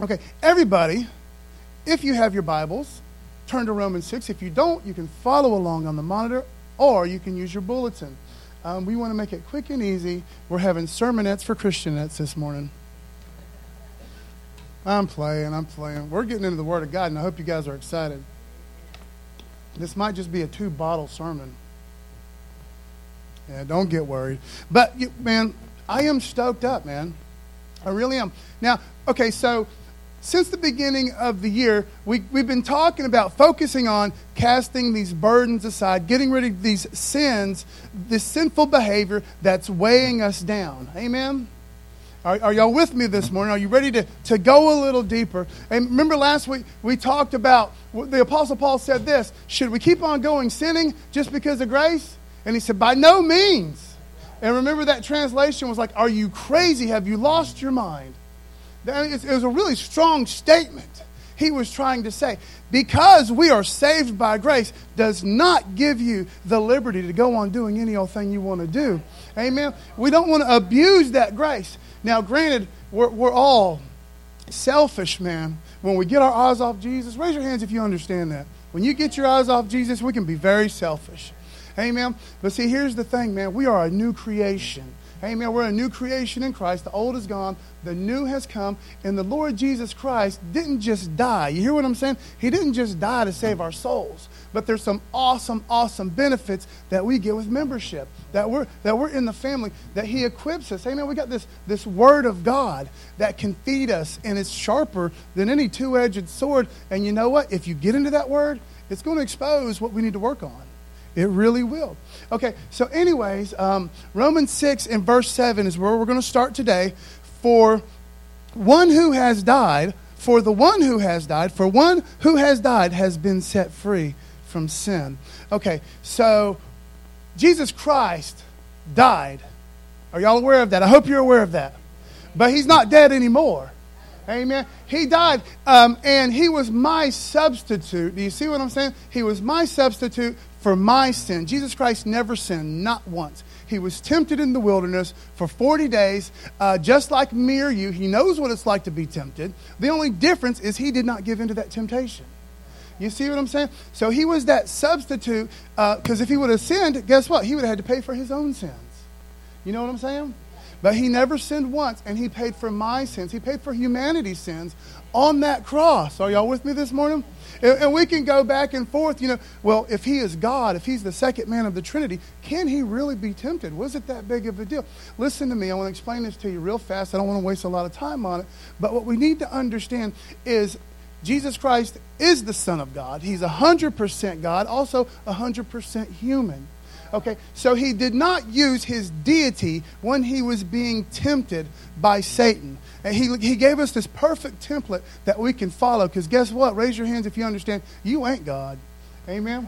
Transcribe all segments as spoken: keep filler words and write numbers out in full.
Okay, everybody, if you have your Bibles, turn to Romans six. If you don't, you can follow along on the monitor, or you can use your bulletin. Um, we want to make it quick and easy. We're having sermonettes for Christianettes this morning. I'm playing, I'm playing. We're getting into the Word of God, and I hope you guys are excited. This might just be a two-bottle sermon. Yeah, don't get worried. But, you, man, I am stoked up, man. I really am. Now, okay, so since the beginning of the year, we, we've been talking about focusing on casting these burdens aside, getting rid of these sins, this sinful behavior that's weighing us down. Amen? Are, are y'all with me this morning? Are you ready to, to go a little deeper? And remember last week we talked about, the Apostle Paul said this, should we keep on going sinning just because of grace? And he said, by no means. And remember that translation was like, are you crazy? Have you lost your mind? It was a really strong statement he was trying to say. Because we are saved by grace does not give you the liberty to go on doing any old thing you want to do. Amen? We don't want to abuse that grace. Now, granted, we're, we're all selfish, man. When we get our eyes off Jesus, raise your hands if you understand that. When you get your eyes off Jesus, we can be very selfish. Amen? But see, here's the thing, man. We are a new creation. Amen. We're a new creation in Christ. The old is gone. The new has come. And the Lord Jesus Christ didn't just die. You hear what I'm saying? He didn't just die to save our souls. But there's some awesome, awesome benefits that we get with membership. That we're that we're in the family. That He equips us. Amen. We got this, this Word of God that can feed us. And it's sharper than any two-edged sword. And you know what? If you get into that Word, it's going to expose what we need to work on. It really will. Okay, so anyways, um, Romans six and verse seven is where we're going to start today. For one who has died, for the one who has died, for one who has died has been set free from sin. Okay, so Jesus Christ died. Are y'all aware of that? I hope you're aware of that. But He's not dead anymore. Amen. He died, um, and He was my substitute. Do you see what I'm saying? He was my substitute for my sin. Jesus Christ never sinned, not once. He was tempted in the wilderness for forty days, uh, just like me or you. He knows what it's like to be tempted. The only difference is He did not give in to that temptation. You see what I'm saying? So He was that substitute, because uh, if He would have sinned, guess what? He would have had to pay for His own sins. You know what I'm saying? But He never sinned once, and He paid for my sins. He paid for humanity's sins on that cross. Are y'all with me this morning? And, and we can go back and forth, you know, well, if He is God, if He's the second man of the Trinity, can He really be tempted? Was it that big of a deal? Listen to me. I want to explain this to you real fast. I don't want to waste a lot of time on it. But what we need to understand is Jesus Christ is the Son of God. He's one hundred percent God, also one hundred percent human. Okay, so He did not use His deity when He was being tempted by Satan. And he, he gave us this perfect template that we can follow. Because guess what? Raise your hands if you understand. You ain't God. Amen?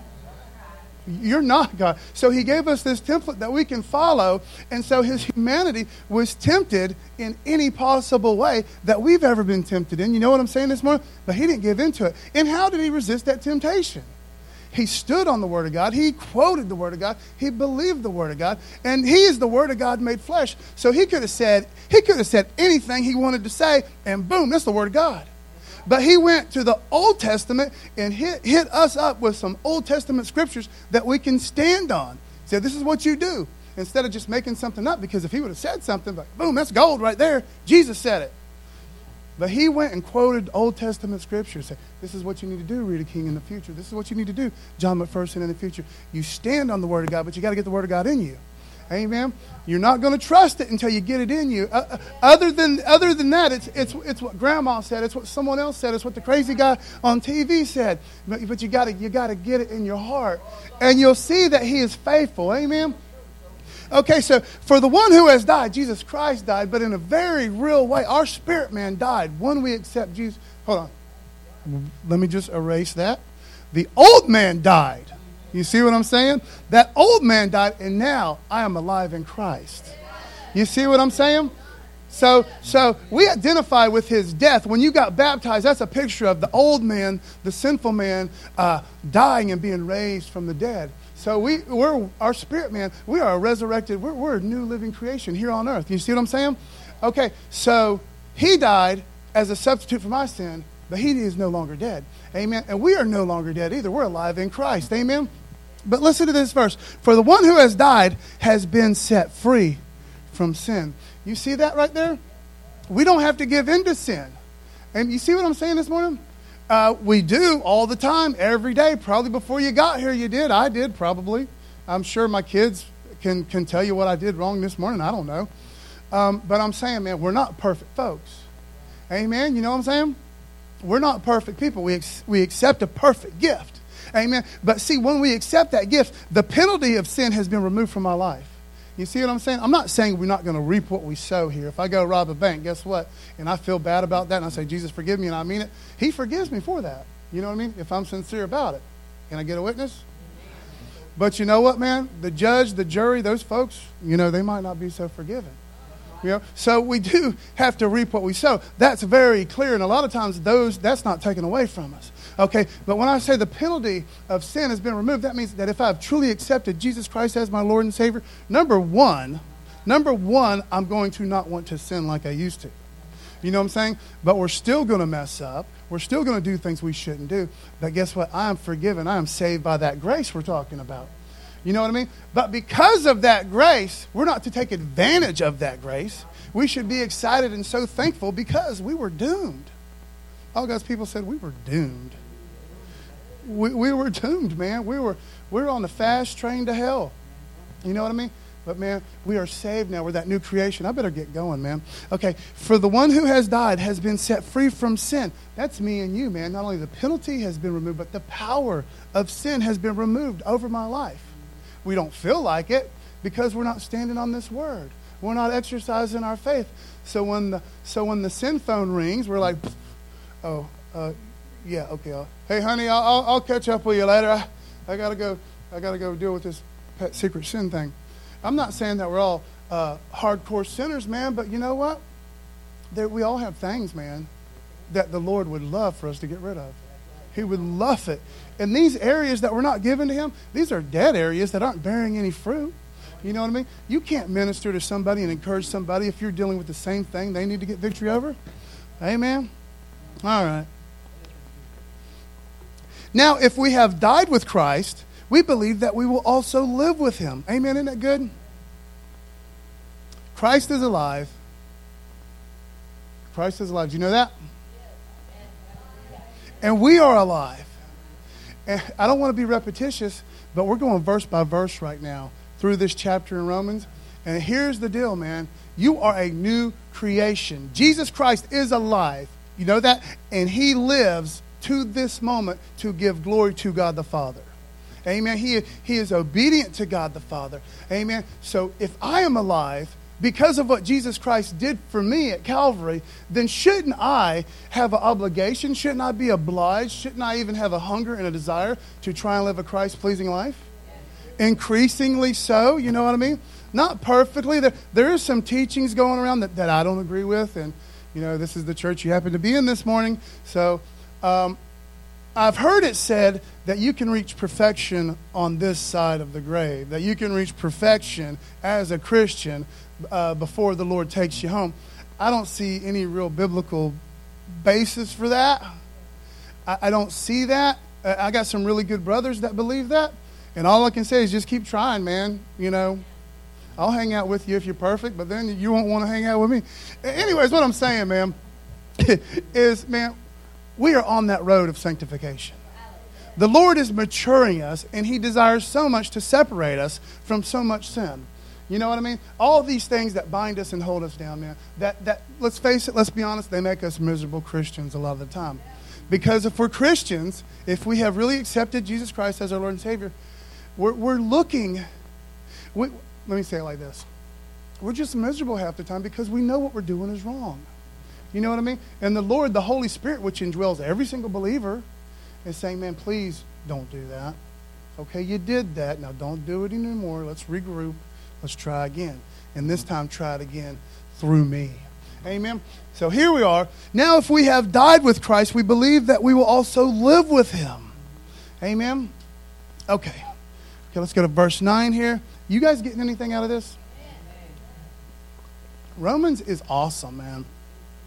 You're not God. So He gave us this template that we can follow. And so His humanity was tempted in any possible way that we've ever been tempted in. You know what I'm saying this morning? But He didn't give in to it. And how did He resist that temptation? He stood on the Word of God. He quoted the Word of God. He believed the Word of God. And He is the Word of God made flesh. So He could have said, He could have said anything He wanted to say, and boom, that's the Word of God. But He went to the Old Testament and hit, hit us up with some Old Testament scriptures that we can stand on. He said, this is what you do. Instead of just making something up, because if He would have said something, like, boom, that's gold right there. Jesus said it. But He went and quoted Old Testament scriptures. Said, this is what you need to do, Rita King, in the future. This is what you need to do, John McPherson, in the future. You stand on the Word of God, but you got to get the Word of God in you. Amen? You're not going to trust it until you get it in you. Uh, other than other than that, it's it's it's what Grandma said. It's what someone else said. It's what the crazy guy on T V said. But, but you got to you got to get it in your heart, and you'll see that He is faithful. Amen. Okay, so for the one who has died, Jesus Christ died, but in a very real way. Our spirit man died when we accept Jesus. Hold on. Let me just erase that. The old man died. You see what I'm saying? That old man died, and now I am alive in Christ. You see what I'm saying? So, so we identify with His death. When you got baptized, that's a picture of the old man, the sinful man, uh, dying and being raised from the dead. So we, we're our spirit man. We are a resurrected. We're, we're a new living creation here on earth. You see what I'm saying? Okay, so He died as a substitute for my sin, but he is no longer dead. Amen. And we are no longer dead either. We're alive in Christ. Amen. But listen to this verse. For the one who has died has been set free from sin. You see that right there? We don't have to give in to sin. And you see what I'm saying this morning? Uh, we do all the time, every day. Probably before you got here, you did. I did, probably. I'm sure my kids can, can tell you what I did wrong this morning. I don't know. Um, but I'm saying, man, we're not perfect folks. Amen? You know what I'm saying? We're not perfect people. We, ex- we accept a perfect gift. Amen? But see, when we accept that gift, the penalty of sin has been removed from our life. You see what I'm saying? I'm not saying we're not going to reap what we sow here. If I go rob a bank, guess what? And I feel bad about that, and I say, Jesus, forgive me, and I mean it. He forgives me for that. You know what I mean? If I'm sincere about it. Can I get a witness? But you know what, man? The judge, the jury, those folks, you know, they might not be so forgiving. You know? So we do have to reap what we sow. That's very clear, and a lot of times those that's not taken away from us. Okay, but when I say the penalty of sin has been removed, that means that if I've truly accepted Jesus Christ as my Lord and Savior, number one, number one, I'm going to not want to sin like I used to. You know what I'm saying? But we're still going to mess up. We're still going to do things we shouldn't do. But guess what? I am forgiven. I am saved by that grace we're talking about. You know what I mean? But because of that grace, we're not to take advantage of that grace. We should be excited and so thankful because we were doomed. All God's people said we were doomed. We, we were doomed, man. We were we were on the fast train to hell. You know what I mean? But, man, we are saved now. We're that new creation. I better get going, man. Okay, for the one who has died has been set free from sin. That's me and you, man. Not only the penalty has been removed, but the power of sin has been removed over my life. We don't feel like it because we're not standing on this word. We're not exercising our faith. So when the so when the sin phone rings, we're like, oh, uh, yeah, okay. I'll, hey, honey, I'll, I'll I'll catch up with you later. I, I gotta go. I gotta go deal with this pet secret sin thing. I'm not saying that we're all uh, hardcore sinners, man, but you know what? There, we all have things, man, that the Lord would love for us to get rid of. He would love it. And these areas that we're not giving to him, these are dead areas that aren't bearing any fruit. You know what I mean? You can't minister to somebody and encourage somebody if you're dealing with the same thing they need to get victory over. Amen? All right. Now, if we have died with Christ, we believe that we will also live with him. Amen? Isn't that good? Christ is alive. Christ is alive. Do you know that? And we are alive. And I don't want to be repetitious, but we're going verse by verse right now through this chapter in Romans. And here's the deal, man. You are a new creation. Jesus Christ is alive. You know that? And he lives to this moment to give glory to God the Father. Amen. He, he is obedient to God the Father. Amen. So if I am alive because of what Jesus Christ did for me at Calvary, then shouldn't I have an obligation? Shouldn't I be obliged? Shouldn't I even have a hunger and a desire to try and live a Christ-pleasing life? Increasingly so, you know what I mean? Not perfectly. There, there is some teachings going around that, that I don't agree with. And, you know, this is the church you happen to be in this morning. So um, I've heard it said that you can reach perfection on this side of the grave, that you can reach perfection as a Christian uh, before the Lord takes you home. I don't see any real biblical basis for that. I, I don't see that. I got some really good brothers that believe that. And all I can say is just keep trying, man. You know, I'll hang out with you if you're perfect, but then you won't want to hang out with me. Anyways, what I'm saying, man, is, man, we are on that road of sanctification. The Lord is maturing us, and he desires so much to separate us from so much sin. You know what I mean? All these things that bind us and hold us down, man, that, that let's face it, let's be honest, they make us miserable Christians a lot of the time. Because if we're Christians, if we have really accepted Jesus Christ as our Lord and Savior, we're, we're looking, we, let me say it like this. We're just miserable half the time because we know what we're doing is wrong. You know what I mean? And the Lord, the Holy Spirit, which indwells every single believer, is saying, man, please don't do that. Okay, you did that. Now don't do it anymore. Let's regroup. Let's try again. And this time try it again through me. Amen? So here we are. Now if we have died with Christ, we believe that we will also live with him. Amen? Okay. Okay, let's go to verse nine here. You guys getting anything out of this? Romans is awesome, man.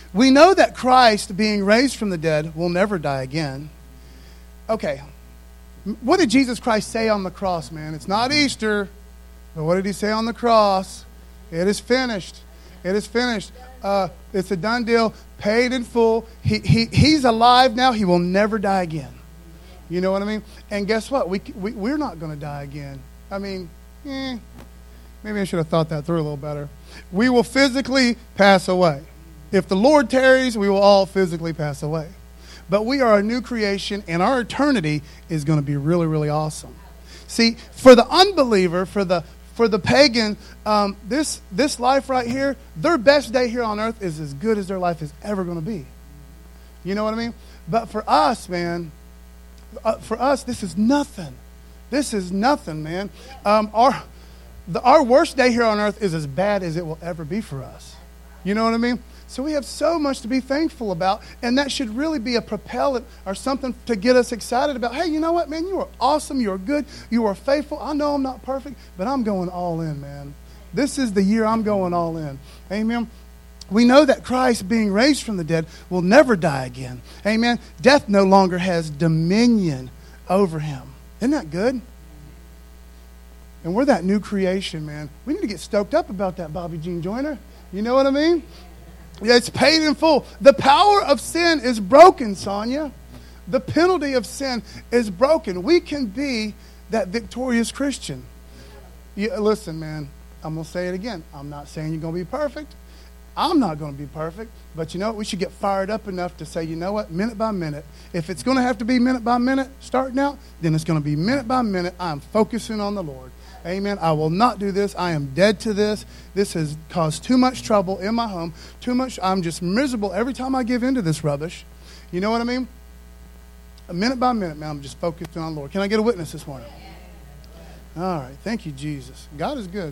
We know that Christ, being raised from the dead, will never die again. Okay, what did Jesus Christ say on the cross, man? It's not Easter, but what did he say on the cross? It is finished. It is finished. Uh, it's a done deal, paid in full. He, he, he's alive now. He will never die again. You know what I mean? And guess what? We, we, we're not going to die again. I mean, eh, maybe I should have thought that through a little better. We will physically pass away. If the Lord tarries, we will all physically pass away. But we are a new creation, and our eternity is going to be really, really awesome. See, for the unbeliever, for the for the pagan, um, this this life right here, their best day here on earth is as good as their life is ever going to be. You know what I mean? But for us, man, uh, for us, this is nothing. This is nothing, man. Um, our the, our worst day here on earth is as bad as it will ever be for us. You know what I mean? So we have so much to be thankful about, and that should really be a propellant or something to get us excited about. Hey, you know what, man? You are awesome. You are good. You are faithful. I know I'm not perfect, but I'm going all in, man. This is the year I'm going all in. Amen. We know that Christ, being raised from the dead, will never die again. Amen. Death no longer has dominion over him. Isn't that good? And we're that new creation, man. We need to get stoked up about that, Bobby Jean Joyner. You know what I mean? Yeah, it's paid in full. The power of sin is broken, Sonia. The penalty of sin is broken. We can be that victorious Christian. You, listen, man, I'm going to say it again. I'm not saying you're going to be perfect. I'm not going to be perfect. But you know what? We should get fired up enough to say, you know what? Minute by minute. If it's going to have to be minute by minute starting out, then it's going to be minute by minute. I'm focusing on the Lord. Amen. I will not do this. I am dead to this. This has caused too much trouble in my home. Too much. I'm just miserable every time I give into this rubbish. You know what I mean? A minute by minute, man, I'm just focusing on the Lord. Can I get a witness this morning? All right. Thank you, Jesus. God is good.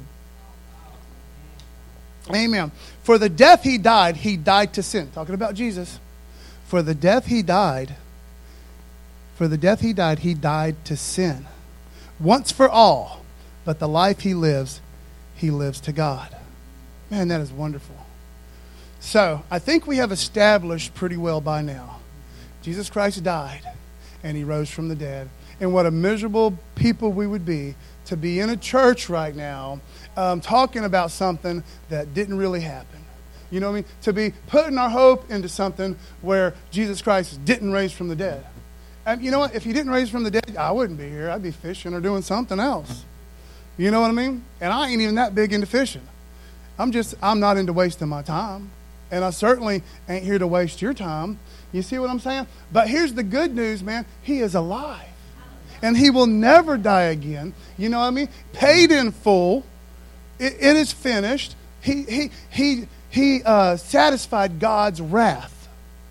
Amen. For the death he died, he died to sin. Talking about Jesus. For the death he died, for the death he died, he died to sin. Once for all. But the life he lives, he lives to God. Man, that is wonderful. So, I think we have established pretty well by now. Jesus Christ died, and he rose from the dead. And what a miserable people we would be to be in a church right now um, talking about something that didn't really happen. You know what I mean? To be putting our hope into something where Jesus Christ didn't raise from the dead. And you know what? If he didn't raise from the dead, I wouldn't be here. I'd be fishing or doing something else. You know what I mean? And I ain't even that big into fishing. I'm just, I'm not into wasting my time. And I certainly ain't here to waste your time. You see what I'm saying? But here's the good news, man. He is alive. And he will never die again. You know what I mean? Paid in full. It, it is finished. He, he, he, he uh, satisfied God's wrath.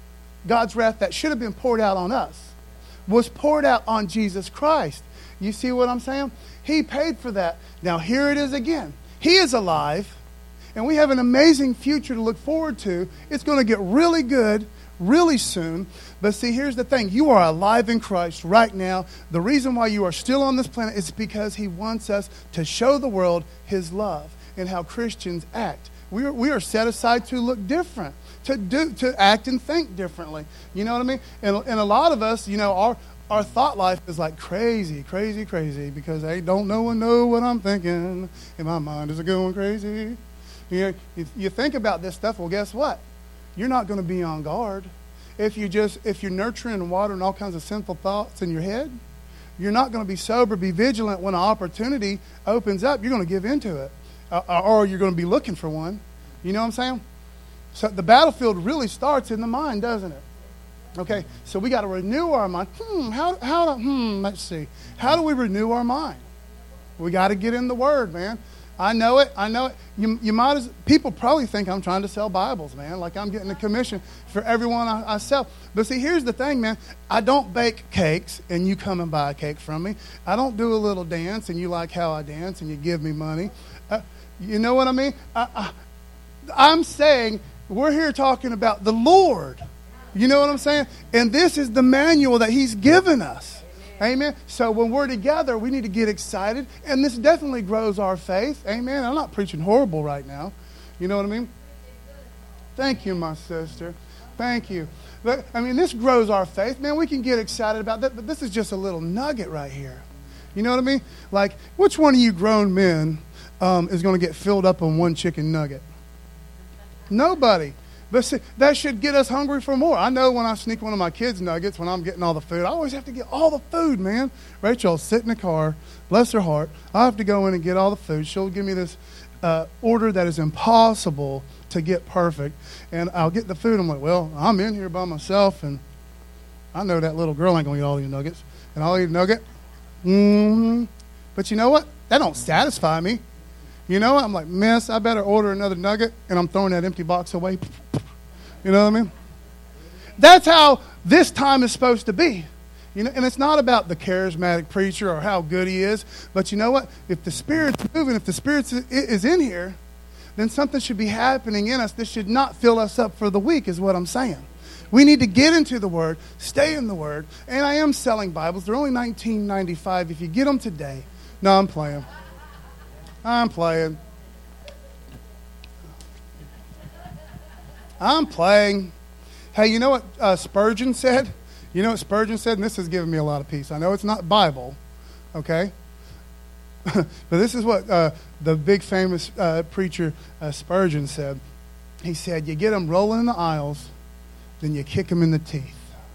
God's wrath that should have been poured out on us was poured out on Jesus Christ. You see what I'm saying? He paid for that. Now here it is again. He is alive, and we have an amazing future to look forward to. It's going to get really good really soon. But see, here's the thing. You are alive in Christ right now. The reason why you are still on this planet is because he wants us to show the world his love and how Christians act. We are, we are set aside to look different, to do, to act and think differently. You know what I mean? And, and a lot of us, you know, our Our thought life is like crazy, crazy, crazy because I don't know and know what I'm thinking. And my mind is going crazy. You know, if you think about this stuff, well, guess what? You're not going to be on guard. If you just, if you're nurturing and watering all kinds of sinful thoughts in your head, you're not going to be sober, be vigilant when an opportunity opens up. You're going to give into it. Uh, or you're going to be looking for one. You know what I'm saying? So the battlefield really starts in the mind, doesn't it? Okay, so we got to renew our mind. Hmm, how, how, hmm, let's see. How do we renew our mind? We got to get in the Word, man. I know it. I know it. You, you might as, people probably think I'm trying to sell Bibles, man, like I'm getting a commission for everyone I, I sell. But see, here's the thing, man. I don't bake cakes and you come and buy a cake from me. I don't do a little dance and you like how I dance and you give me money. Uh, you know what I mean? I, I, I'm saying we're here talking about the Lord. You know what I'm saying? And this is the manual that he's given us. Amen. So when we're together, we need to get excited. And this definitely grows our faith. Amen. I'm not preaching horrible right now. You know what I mean? Thank you, my sister. Thank you. But, I mean, this grows our faith. Man, we can get excited about that, but this is just a little nugget right here. You know what I mean? Like, which one of you grown men um, is going to get filled up on one chicken nugget? Nobody. But see, that should get us hungry for more. I know when I sneak one of my kids' nuggets, when I'm getting all the food, I always have to get all the food, man. Rachel will sit in the car, bless her heart. I have to go in and get all the food. She'll give me this uh, order that is impossible to get perfect. And I'll get the food. I'm like, well, I'm in here by myself, and I know that little girl ain't going to eat all these nuggets. And I'll eat a nugget. Mm-hmm. But you know what? That don't satisfy me. You know what? I'm like, miss, I better order another nugget, and I'm throwing that empty box away. You know what I mean? That's how this time is supposed to be. You know, and it's not about the charismatic preacher or how good he is, but you know what? If the Spirit's moving, if the Spirit is in here, then something should be happening in us. This should not fill us up for the week, is what I'm saying. We need to get into the Word, stay in the Word, and I am selling Bibles. They're only nineteen ninety-five if you get them today. No, I'm playing. I'm playing. I'm playing. Hey, you know what uh, Spurgeon said? You know what Spurgeon said? And this has given me a lot of peace. I know it's not Bible, okay? But this is what uh, the big famous uh, preacher uh, Spurgeon said. He said, you get them rolling in the aisles, then you kick them in the teeth.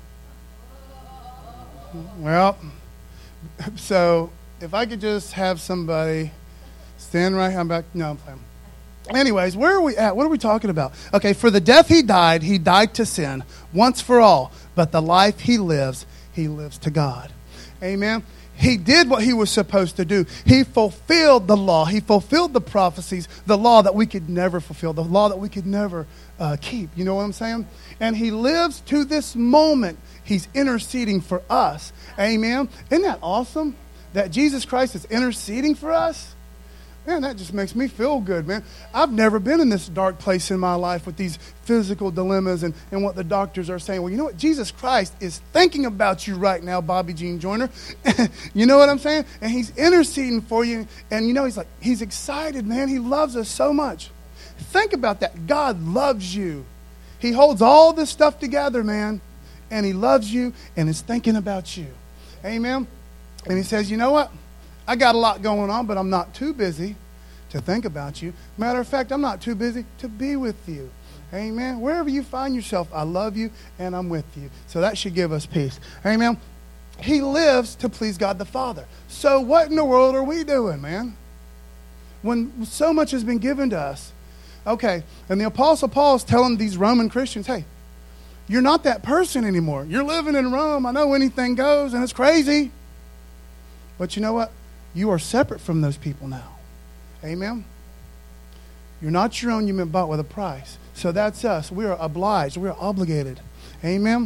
Well, so if I could just have somebody stand right, I'm back. No, I'm playing. Anyways, where are we at? What are we talking about? Okay, for the death he died, he died to sin once for all. But the life he lives, he lives to God. Amen. He did what he was supposed to do. He fulfilled the law. He fulfilled the prophecies, the law that we could never fulfill, the law that we could never uh, keep. You know what I'm saying? And he lives to this moment. He's interceding for us. Amen. Isn't that awesome? That Jesus Christ is interceding for us? Man, that just makes me feel good, man. I've never been in this dark place in my life with these physical dilemmas and, and what the doctors are saying. Well, you know what? Jesus Christ is thinking about you right now, Bobby Jean Joyner. You know what I'm saying? And he's interceding for you. And, you know, he's like, he's excited, man. He loves us so much. Think about that. God loves you. He holds all this stuff together, man. And he loves you and is thinking about you. Amen? And he says, you know what? I got a lot going on, but I'm not too busy to think about you. Matter of fact, I'm not too busy to be with you. Amen. Wherever you find yourself, I love you and I'm with you. So that should give us peace. Amen. He lives to please God the Father. So what in the world are we doing, man? When so much has been given to us. Okay, and the Apostle Paul is telling these Roman Christians, hey, you're not that person anymore. You're living in Rome. I know anything goes and it's crazy. But you know what? You are separate from those people now. Amen? You're not your own. You've been bought with a price. So that's us. We are obliged. We are obligated. Amen?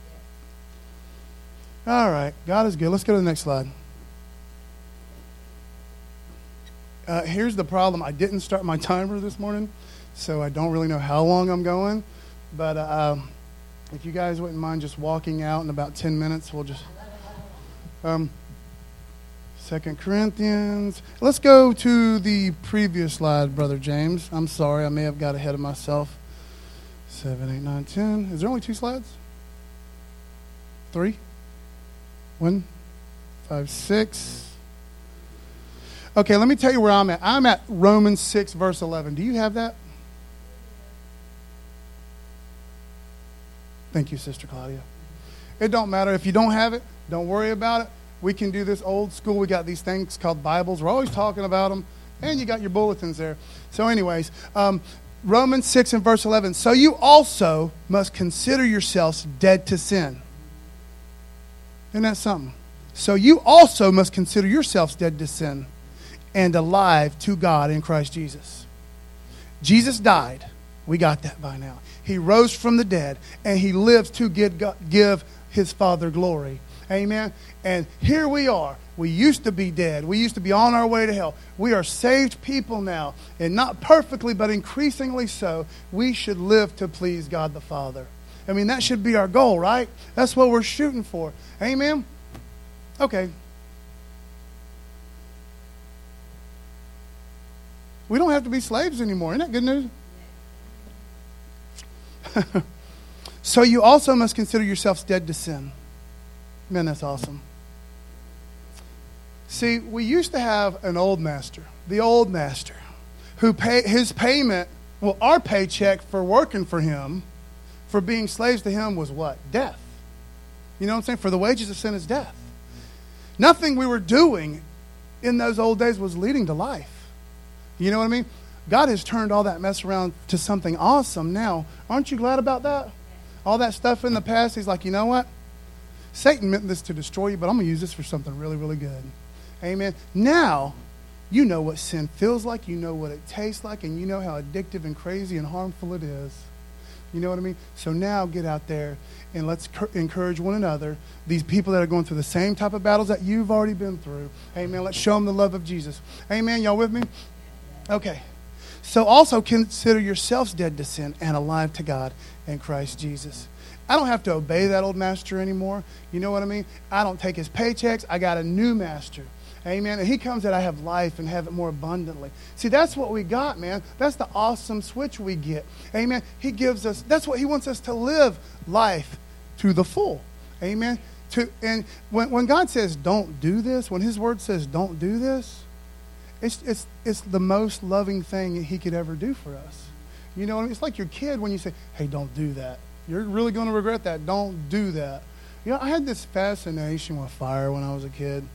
All right. God is good. Let's go to the next slide. Uh, here's the problem. I didn't start my timer this morning, so I don't really know how long I'm going. But uh, if you guys wouldn't mind just walking out in about ten minutes, we'll just... Um, Second Corinthians. Let's go to the previous slide, Brother James. I'm sorry, I may have got ahead of myself. Seven, eight, nine, ten. Is there only two slides? Three? One, five, six. Okay, let me tell you where I'm at. I'm at Romans six, verse eleven. Do you have that? Thank you, Sister Claudia. It don't matter. If you don't have it, don't worry about it. We can do this old school. We got these things called Bibles. We're always talking about them. And you got your bulletins there. So anyways, um, Romans six and verse eleven. So you also must consider yourselves dead to sin. Isn't that something? So you also must consider yourselves dead to sin and alive to God in Christ Jesus. Jesus died. We got that by now. He rose from the dead and he lives to give his Father glory. Amen. And here we are. We used to be dead. We used to be on our way to hell. We are saved people now. And not perfectly, but increasingly so. We should live to please God the Father. I mean, that should be our goal, right? That's what we're shooting for. Amen. Okay. We don't have to be slaves anymore. Isn't that good news? So you also must consider yourselves dead to sin. Man, that's awesome. See, we used to have an old master, the old master, who pay his payment, well, our paycheck for working for him, for being slaves to him was what? Death. You know what I'm saying? For the wages of sin is death. Nothing we were doing in those old days was leading to life. You know what I mean? God has turned all that mess around to something awesome now. Aren't you glad about that? All that stuff in the past, he's like, you know what? Satan meant this to destroy you, but I'm going to use this for something really, really good. Amen. Now, you know what sin feels like. You know what it tastes like. And you know how addictive and crazy and harmful it is. You know what I mean? So now get out there and let's encourage one another. These people that are going through the same type of battles that you've already been through. Amen. Let's show them the love of Jesus. Amen. Y'all with me? Okay. So also consider yourselves dead to sin and alive to God in Christ Jesus. I don't have to obey that old master anymore. You know what I mean? I don't take his paychecks. I got a new master. Amen. And he comes that I have life and have it more abundantly. See, that's what we got, man. That's the awesome switch we get. Amen. He gives us, that's what he wants us to live life to the full. Amen. To, and when, when God says don't do this, when his word says don't do this, it's, it's, it's the most loving thing he could ever do for us. You know what I mean? It's like your kid when you say, hey, don't do that. You're really going to regret that. Don't do that. You know, I had this fascination with fire when I was a kid.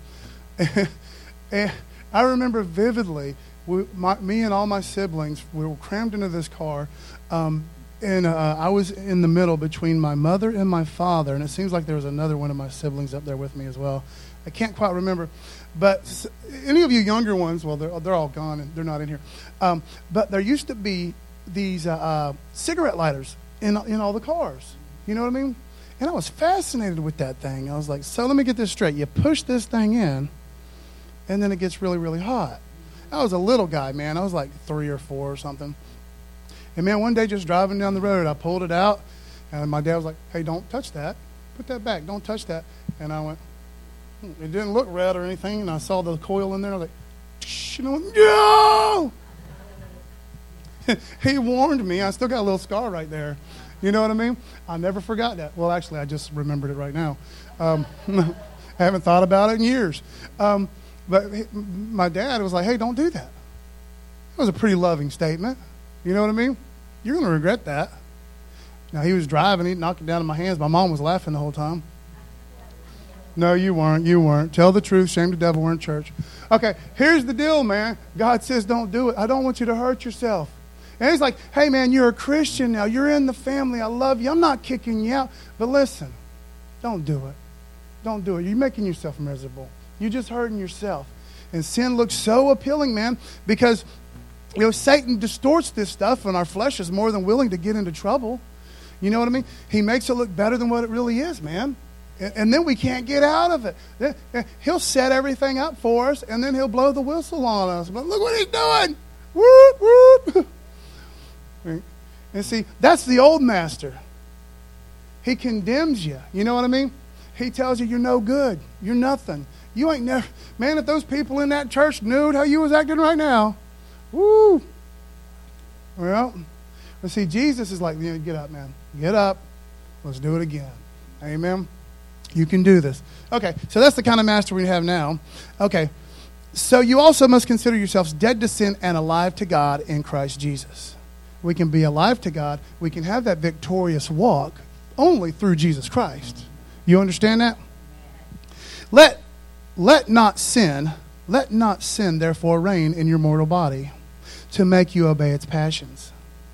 And I remember vividly, we, my, me and all my siblings, we were crammed into this car, um, and uh, I was in the middle between my mother and my father, and it seems like there was another one of my siblings up there with me as well. I can't quite remember. But any of you younger ones, well, they're, they're all gone, and they're not in here. Um, but there used to be these uh, uh, cigarette lighters in, in all the cars. You know what I mean? And I was fascinated with that thing. I was like, so let me get this straight. You push this thing in, and then it gets really, really hot. I was a little guy, man. I was like three or four or something. And, man, one day just driving down the road, I pulled it out, and my dad was like, hey, don't touch that. Put that back. Don't touch that. And I went, hmm. It didn't look red or anything, and I saw the coil in there. I was like, shh, and I went, no! He warned me. I still got a little scar right there. You know what I mean? I never forgot that. Well, actually, I just remembered it right now. Um, I haven't thought about it in years. Um, but he, my dad was like, hey, don't do that. That was a pretty loving statement. You know what I mean? You're going to regret that. Now, he was driving. He knocked it down in my hands. My mom was laughing the whole time. No, you weren't. You weren't. Tell the truth. Shame the devil. We're in church. Okay, here's the deal, man. God says don't do it. I don't want you to hurt yourself. And he's like, hey, man, you're a Christian now. You're in the family. I love you. I'm not kicking you out. But listen, don't do it. Don't do it. You're making yourself miserable. You're just hurting yourself. And sin looks so appealing, man, because, you know, Satan distorts this stuff, and our flesh is more than willing to get into trouble. You know what I mean? He makes it look better than what it really is, man. And, and then we can't get out of it. He'll set everything up for us, and then he'll blow the whistle on us. But look what he's doing. Whoop, whoop. And see, that's the old master. He condemns you. You know what I mean? He tells you you're no good. You're nothing. You ain't never... Man, if those people in that church knew how you was acting right now, woo. Well, but see, Jesus is like, get up, man. Get up. Let's do it again. Amen? You can do this. Okay, so that's the kind of master we have now. Okay, so you also must consider yourselves dead to sin and alive to God in Christ Jesus. We can be alive to God. We can have that victorious walk only through Jesus Christ. You understand that? Let, let not sin, let not sin therefore reign in your mortal body to make you obey its passions.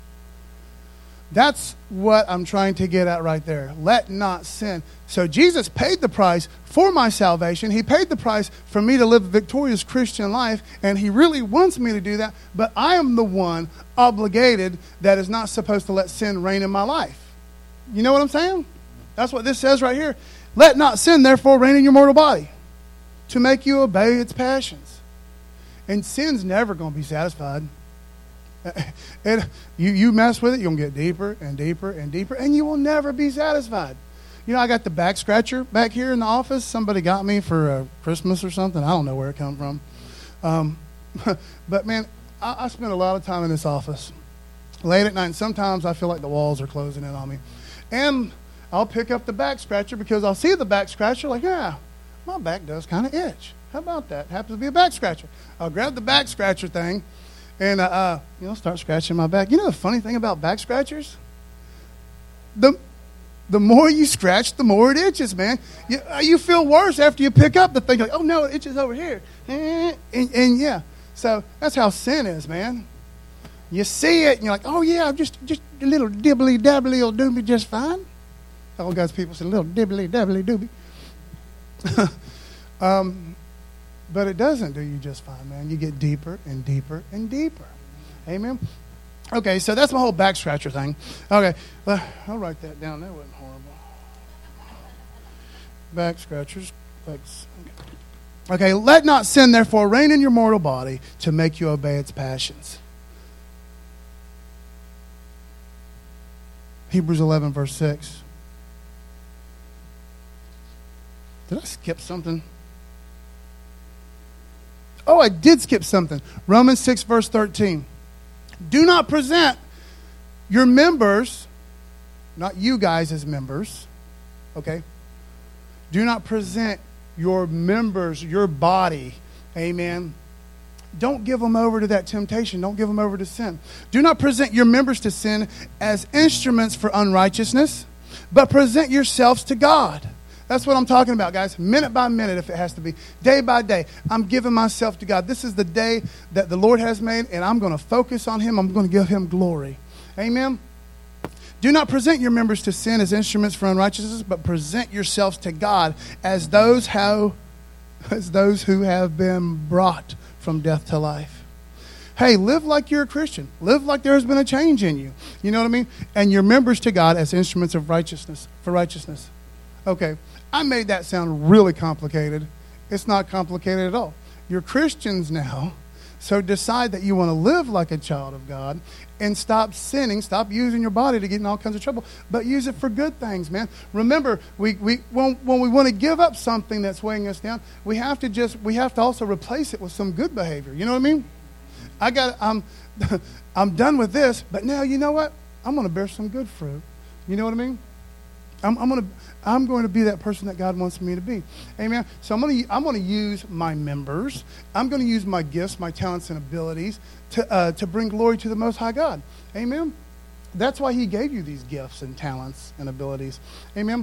That's what I'm trying to get at right there. Let not sin. So Jesus paid the price for my salvation. He paid the price for me to live a victorious Christian life, and he really wants me to do that. But I am the one obligated that is not supposed to let sin reign in my life. You know what I'm saying? That's what this says right here. Let not sin therefore reign in your mortal body to make you obey its passions. And sin's never going to be satisfied. It, you, you mess with it, you're going to get deeper and deeper and deeper, and you will never be satisfied. You know, I got the back scratcher back here in the office. Somebody got me for uh, Christmas or something. I don't know where it come from. Um, but, man, I, I spent a lot of time in this office. late at night, and sometimes I feel like the walls are closing in on me. And I'll pick up the back scratcher because I'll see the back scratcher like, yeah, my back does kind of itch. How about that? Happens to be a back scratcher. I'll grab the back scratcher thing and, uh, uh, you know, start scratching my back. You know the funny thing about back scratchers? The the more you scratch, the more it itches, man. You, uh, you feel worse after you pick up the thing. Like, oh, no, it itches over here. And, and, and, yeah, so that's how sin is, man. You see it, and you're like, oh, yeah, just, just a little dibbly-dabbly will do me just fine. All God's people say, a little dibbly-dabbly doobie. um, but it doesn't do you just fine, man. You get deeper and deeper and deeper. Amen? Okay, so that's my whole back scratcher thing. Okay, well, I'll write that down. That wasn't horrible. Back scratchers. Backs, okay. okay, let not sin, therefore, reign in your mortal body to make you obey its passions. Hebrews eleven, verse six. Did I skip something? Oh, I did skip something. Romans six, verse thirteen. Do not present your members, not you guys as members, okay? Do not present your members, your body, amen? Don't give them over to that temptation. Don't give them over to sin. Do not present your members to sin as instruments for unrighteousness, but present yourselves to God. That's what I'm talking about, guys. Minute by minute, if it has to be. Day by day. I'm giving myself to God. This is the day that the Lord has made, and I'm going to focus on Him. I'm going to give Him glory. Amen? Do not present your members to sin as instruments for unrighteousness, but present yourselves to God as those how, as those who have been brought from death to life. Hey, live like you're a Christian. Live like there has been a change in you. You know what I mean? And your members to God as instruments of righteousness, for righteousness. Okay, I made that sound really complicated. It's not complicated at all. You're Christians now, so decide that you want to live like a child of God and stop sinning, stop using your body to get in all kinds of trouble, but use it for good things, man. Remember, we, we when, when we want to give up something that's weighing us down, we have to just we have to also replace it with some good behavior. You know what I mean? I got I'm I'm done with this, but now you know what? I'm going to bear some good fruit. You know what I mean? I'm, I'm going to I'm going to be that person that God wants me to be. Amen. So I'm going to I'm going to use my members. I'm going to use my gifts, my talents, and abilities to uh, to bring glory to the Most High God. Amen. That's why He gave you these gifts and talents and abilities. Amen.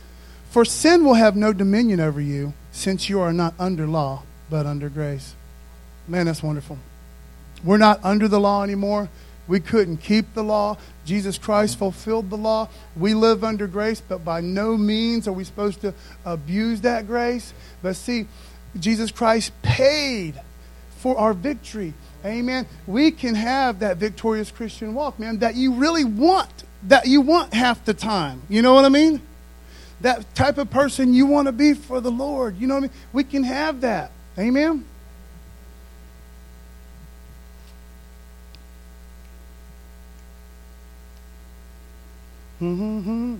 For sin will have no dominion over you, since you are not under law, but under grace. Man, that's wonderful. We're not under the law anymore. We couldn't keep the law. Jesus Christ fulfilled the law. We live under grace, but by no means are we supposed to abuse that grace. But see, Jesus Christ paid for our victory. Amen. We can have that victorious Christian walk, man, that you really want, that you want half the time. You know what I mean? That type of person you want to be for the Lord. You know what I mean? We can have that. Amen. Mm-hmm.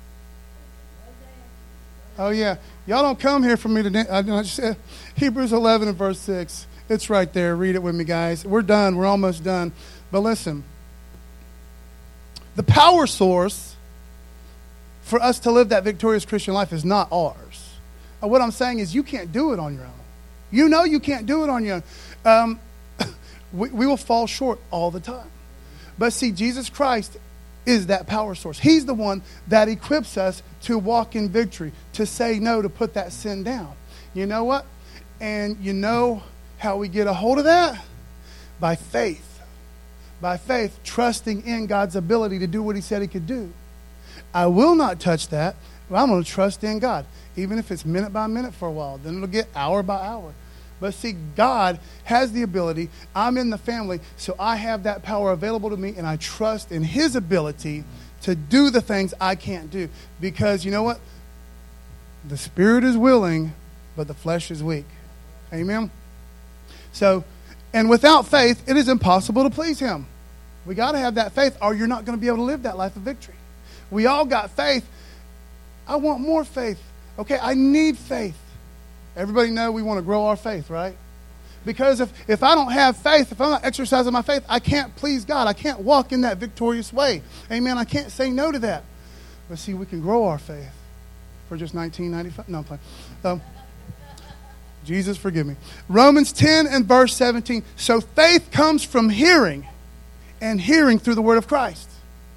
Oh, yeah. Y'all don't come here for me today. I just said Hebrews eleven and verse six. It's right there. Read it with me, guys. We're done. We're almost done. But listen. The power source for us to live that victorious Christian life is not ours. Uh, what I'm saying is you can't do it on your own. You know you can't do it on your own. Um, we, we will fall short all the time. But see, Jesus Christ is that power source. He's the one that equips us to walk in victory, to say no, to put that sin down. You know what? And you know how we get a hold of that? By faith. By faith, trusting in God's ability to do what He said He could do. I will not touch that, but I'm going to trust in God, even if it's minute by minute for a while. Then it'll get hour by hour. But see, God has the ability. I'm in the family, so I have that power available to me, and I trust in His ability to do the things I can't do. Because you know what? The spirit is willing, but the flesh is weak. Amen? So, and without faith, it is impossible to please Him. We got to have that faith, or you're not going to be able to live that life of victory. We all got faith. I want more faith. Okay, I need faith. Everybody know we want to grow our faith, right? Because if, if I don't have faith, if I'm not exercising my faith, I can't please God. I can't walk in that victorious way. Amen. I can't say no to that. But see, we can grow our faith for just nineteen ninety-five. No, I'm playing. Um, Jesus, forgive me. Romans ten and verse seventeen. So faith comes from hearing, and hearing through the word of Christ.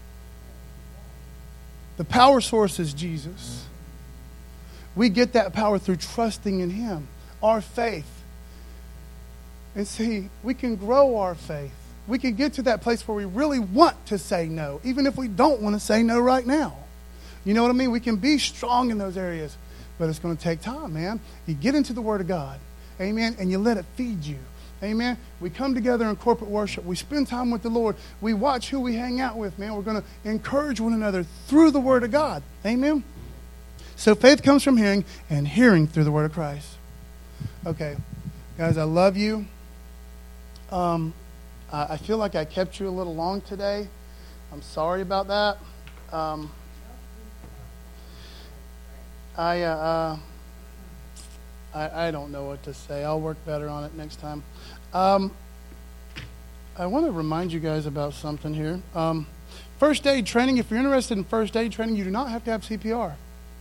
The power source is Jesus. We get that power through trusting in him. Our faith. And see, we can grow our faith. We can get to that place where we really want to say no, even if we don't want to say no right now. You know what I mean? We can be strong in those areas, but it's going to take time, man. You get into the Word of God, amen, and you let it feed you, amen. We come together in corporate worship. We spend time with the Lord. We watch who we hang out with, man. We're going to encourage one another through the Word of God, amen. So faith comes from hearing, and hearing through the Word of Christ. Okay, guys, I love you. Um, I feel like I kept you a little long today. I'm sorry about that. Um, I, uh, I I don't know what to say. I'll work better on it next time. Um, I want to remind you guys about something here. Um, first aid training. If you're interested in first aid training, you do not have to have C P R.